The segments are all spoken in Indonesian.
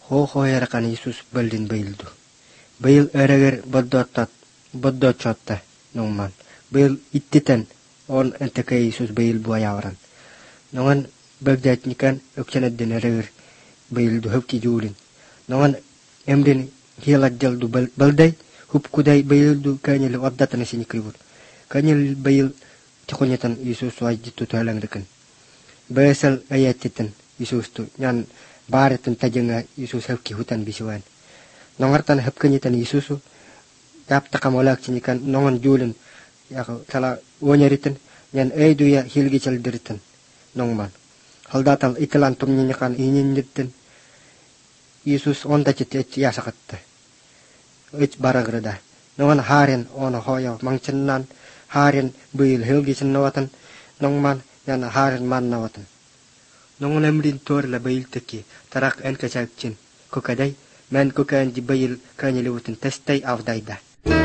Ho hoyarakan Yesus baldin bayildu. Bayil ereger boddot chotta nongman. Bayil ittiten on enteke Yesus bayil buayawran. Nongan bagdat nikan ukchanadden ereger bayildu hubki julin. Nongan emden hilat jaldu balday hubkuday bayildu kanyel waddatan sinikriwut. Kanyel bayil tikonyatan Yesus wajjitu talang dekan. Basal ayatitan Yesus tu nyan baretan tajenga Yesus hubki hutan bisuan. Nongartan hubkanyitan Yesus tapta kamolak sinikan nongan julin ya kala wonyaritan nyan eidu ya hilgi chaldiritan nongman. Haldatal italan tumnyanyakan inyinyitan Yesus onta citi ya sakatta. Ich baragrada. Nongan haren ono hoyo mangcennan haren bayil hilgi cennawatan nongman yan haren mannawatan. Nongan emrin tor la bayil teki tarak en kacakcin kukaday man kukan di bayil kanyaliwutin testay avdayda.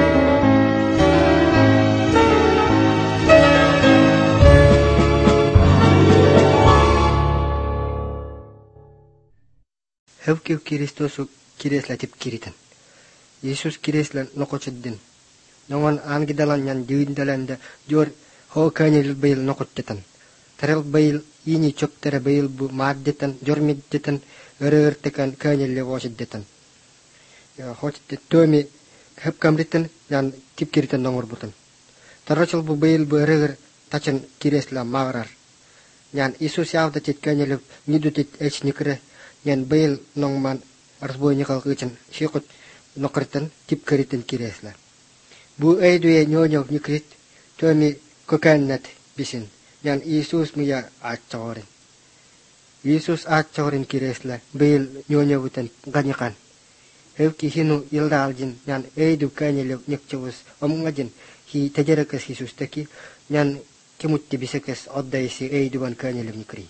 Hevki Kristosu kiresla tip kiritan. Yesus kiresla nokocheddin. Nongan angidalan yan diwindalanda jor ho kanyal bayil nokottetan. Tarel bayil ini chok tere bayil bu maddetan jormiddetan erertekan kanyal lewashiddetan. Ya hochte tomi hepkamritan yan tip kiritan nongorbutan. Tarachal bu bayil bu erer tachen kiresla marar. Yan Yesus yavda tit kanyal nidutit echnikre yan bayil nongman arsboy nyakal kichan shikot nokritan tip kiritan kiresla. Bu eiduye nyonyo nikrit tomi kokannat bisin. Yan Yesus muya achorin. Yesus achorin kiresla bayil nyonyo wutan ganyakan. Hevki hinu ildaljin yan eidu kanyal nyakchawus omngajin hi tajarakas Yesus taki yan kimutti bisakas oddaisi eiduan kanyal nikri.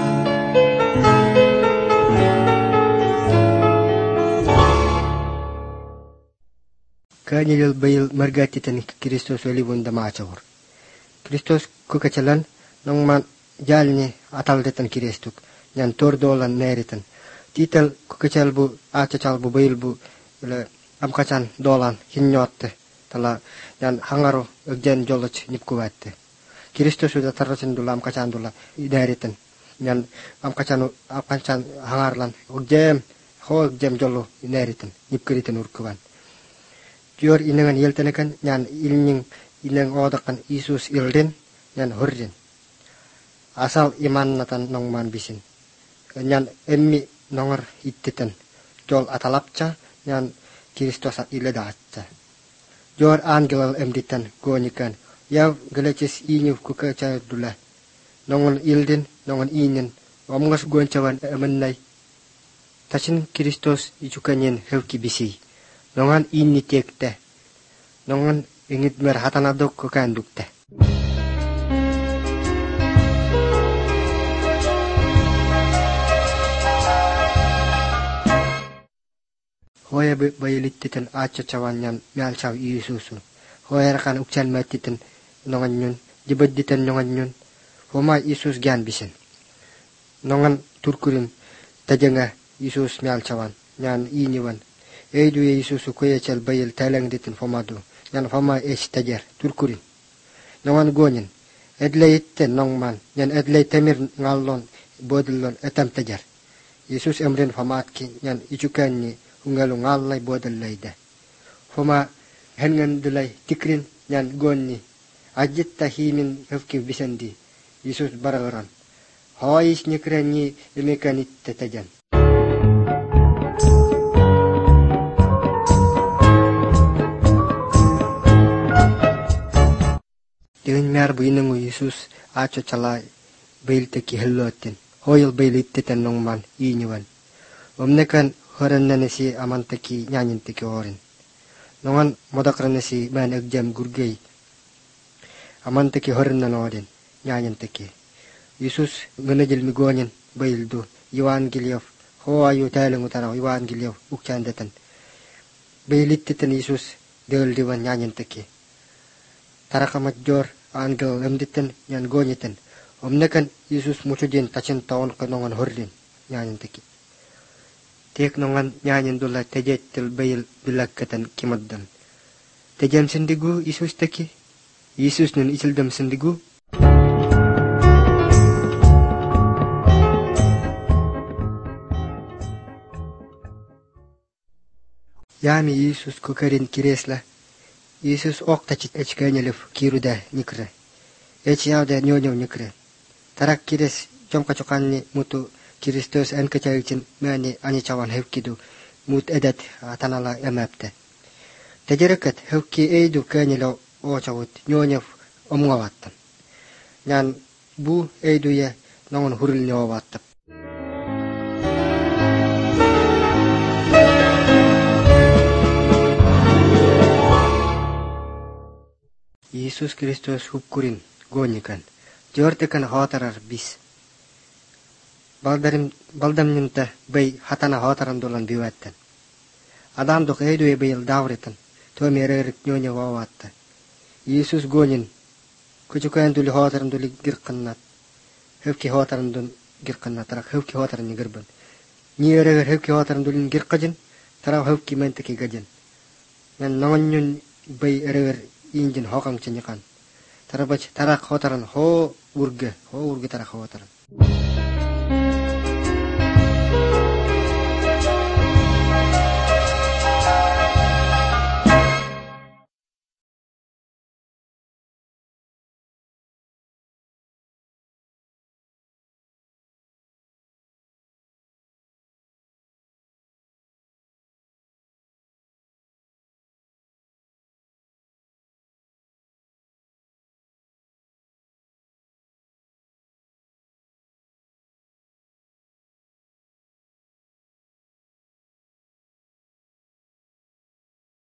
Kanyal bayil margatitan Kristus walibun damachawar. Kristus kukachalan nongman jalni ataldetan Kristuk yan tordolan neritan. Tital kukachalbu achachalbu bayilbu amkacan dolan hinyotte tala yan hangaro egjen joloch nipkuwatte. Kristus sudah terrasin dula amkacan dula neritan yan amkacan hangarlan egjem jolo neritan nipkiritan urkuwan. Jor inangan yeltenekan yan ilning inang odakan Yesus ilden yan hurden. Asal iman natan nongman bisin. Yan emmi nongar ittitan. Jol atalapca yan Kristus iledaatca. Jor angelal emditan gonikan. Yaw gelecis inyu kukaca dula. Nongan ilden, nongan inen. Omngas goncawan emennay. Tasin Kristus ijukanyen hevki bisi. Nongan ini tekte. Nongan ingit merhatan adok kukandukte. Hoya bayilittitan acacawanyan mialcaw Yesusu. Hoya rakan ukcan matitan nongan yun. Jibaditan nongan yun. Homa Yesus gian bisin. Nongan turkurin tajanga Yesus mialcawan. Nyan iniwan. Eidu Yesusu kuya cal bayil talang ditin famadu. Yan fama tajar turkurin. Nongan gonyin. Edlay itten nongman. Yan edlay temir ngallon bodilon etam tajar. Yesus emrin famatki. Yan ijukanni ungalong ngallay bodilay da. Fama hengan dulay tikrin yan gonni. Ajit tahimin hafki bisandi. Yesus bararan. Hois nikren ni imekanit tatajan. Dengan mer buinangu Yesus aco calai bail teki hellotin. Hoyal bail ittitan nongman inyuan. Omnekan horan nanesi aman teki nyanyin teki horin. Nongan modakran nesi man egjam gurgay. Aman teki horan nanodin nyanyin teki. Yesus nganajil migonyin bail do Iwan Gilyaw. Ho ayu talang utaraw Iwan Gilyaw ukcandatan. Bail ittitan Yesus del diwan nyanyin teki. Tarakamat jor angel emditan yan gonyitan. Omnekan Yesus mucudin tacin taon kanongan hordin nyanyin teki. Tek nongan nyanyin dula tejettil bayil bilakatan kimaddan. Tejem sindigu Yesus teki. Yesus nun isildam sindigu. Yami Yesus kukarin kiresla. Yesus oktachit echkanyalif kiruda nikre. Echiyawda nyonyo nikre. Tarak kires jomkachokanni mutu Kristus en kachayichin mani anichawan hevkidu mut edat atanala emapte. Tajirakat hevki eidu kanyalo ochawut nyonyo omngawattan. Nyan bu eidu ya nongon huril nyawattap. Yesus Kristus hupkurin gonyikan. Jortekan hotarar bis. Baldam nyunta bay hatana hotaran dolan biwatan. Adam dok eidu e bayil davritan. To mererik nyonya wawatta. Yesus gonyin. Kuchukayan duli hotaran duli girkannat. Hevki hotaran dun girkannat. Tarak hevki hotaran girban. Ni ereger hevki hotaran duli girkajin. Tarak hevki menteki gajin. Nan nongon bay ereger injin hokang cenyakan. Tarak hotaran ho urge tarak hotaran.